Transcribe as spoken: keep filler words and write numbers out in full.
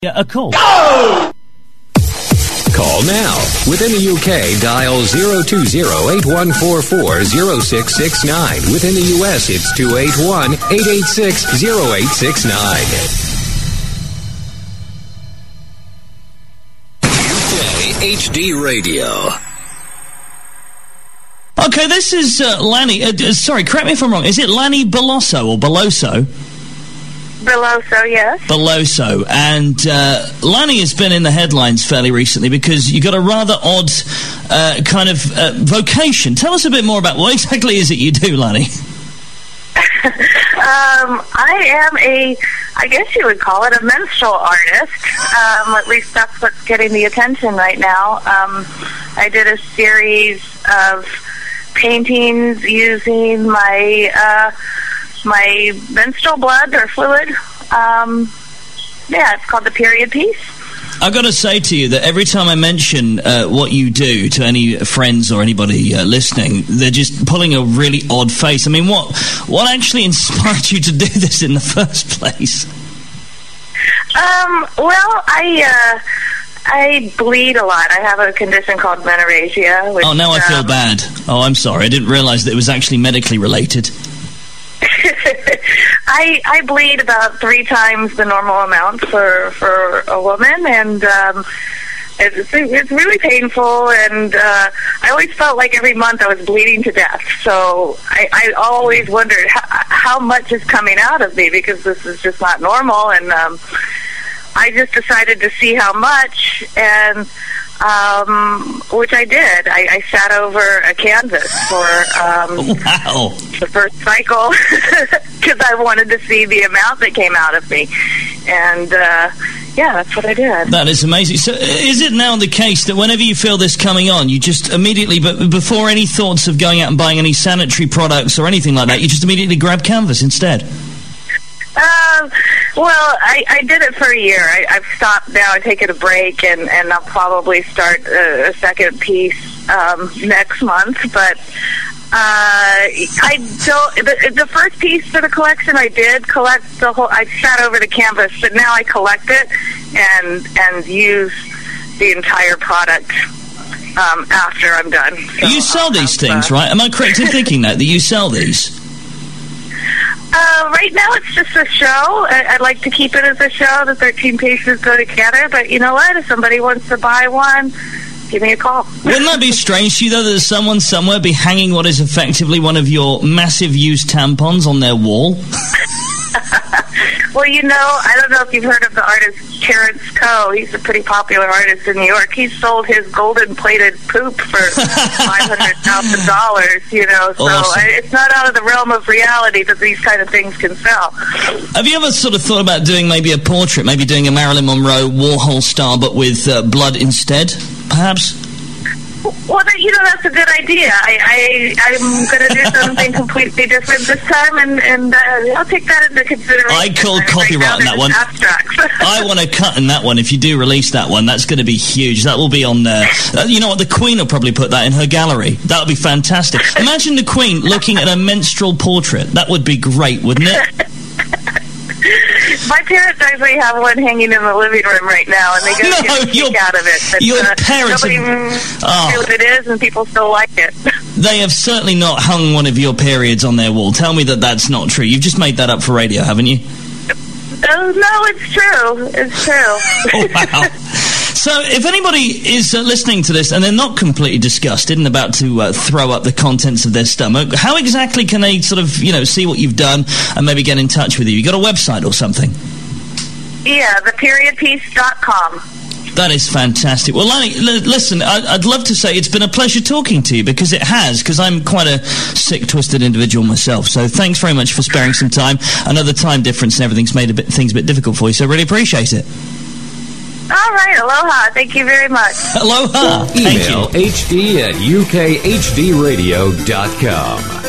Yeah, a call. Go! Call now. Within the U K, dial zero two zero, eight one four four, zero six six nine. Within the U S, it's two eight one, eight eight six, zero eight six nine. U K H D Radio. Okay, this is uh, Lanny. Uh, uh, sorry, correct me if I'm wrong. Is it Lanny Beloso or Beloso? Beloso, yes. Beloso. And uh, Lanny has been in the headlines fairly recently because you got a rather odd uh, kind of uh, vocation. Tell us a bit more about what exactly is it you do, Lanny? um, I am a, I guess you would call it a menstrual artist. Um, at least that's what's getting the attention right now. Um, I did a series of paintings using my... Uh, my menstrual blood or fluid. Um, yeah, it's called the period piece. I've got to say to you that every time I mention uh, what you do to any friends or anybody uh, listening, they're just pulling a really odd face. I mean, what what actually inspired you to do this in the first place? Um, well, I... Uh, I bleed a lot. I have a condition called menorrhagia. Which, oh, now I feel um, bad. Oh, I'm sorry. I didn't realize that it was actually medically related. I I bleed about three times the normal amount for for a woman, and um, it's it's really painful. And uh, I always felt like every month I was bleeding to death. So I, I always wondered how, how much is coming out of me, because this is just not normal. And um, I just decided to see how much, and um, which I did. I, I sat over a canvas for um, wow. the first cycle because I wanted to see the amount that came out of me. And, uh, yeah, that's what I did. That is amazing. So is it now the case that whenever you feel this coming on, you just immediately, but before any thoughts of going out and buying any sanitary products or anything like that, you just immediately grab canvas instead? Um, well, I, I did it for a year. I, I've stopped now. I've taken a break, and, and I'll probably start a, a second piece um, next month. But uh, I don't. The, the first piece for the collection, I did collect the whole. I sat over the canvas, but now I collect it and and use the entire product um, after I'm done. So you sell I'll these have, things, uh, right? Am I correct in thinking that that you sell these? Uh, right now it's just a show. I, I'd like to keep it as a show. The thirteen pieces go together. But you know what? If somebody wants to buy one, give me a call. Wouldn't that be strange to you, though, that someone somewhere be hanging what is effectively one of your massive used tampons on their wall? Well, you know, I don't know if you've heard of the artist Terrence Coe. He's a pretty popular artist in New York. He sold his golden-plated poop for five hundred thousand dollars, you know. So awesome. I, it's not out of the realm of reality that these kind of things can sell. Have you ever sort of thought about doing maybe a portrait, maybe doing a Marilyn Monroe Warhol style, but with uh, blood instead, perhaps? Well, you know, that's a good idea. I, I, I'm going to do something completely different this time, and, and uh, I'll take that into consideration. I called copyright right on that one. Abstracts. I want to cut in that one. If you do release that one, that's going to be huge. That will be on there. Uh, you know what? The Queen will probably put that in her gallery. That would be fantastic. Imagine the Queen looking at a menstrual portrait. That would be great, wouldn't it? My parents actually have one hanging in the living room right now, and they go no, get a kick out of it. But, your uh, parents nobody have, knows oh, what it is, and people still like it. They have certainly not hung one of your periods on their wall. Tell me that that's not true. You've just made that up for radio, haven't you? Oh, no, it's true. It's true. Oh, wow. So if anybody is uh, listening to this and they're not completely disgusted and about to uh, throw up the contents of their stomach, how exactly can they sort of, you know, see what you've done and maybe get in touch with you? You got a website or something? Yeah, the period piece dot com. That is fantastic. Well, Lanny, l- listen, I- I'd love to say it's been a pleasure talking to you, because it has, because I'm quite a sick, twisted individual myself. So thanks very much for sparing some time. I know the time difference and everything's made a bit, things a bit difficult for you, so I really appreciate it. All right, aloha. Thank you very much. Aloha. Email Thank you. H D at U K H D radio dot com.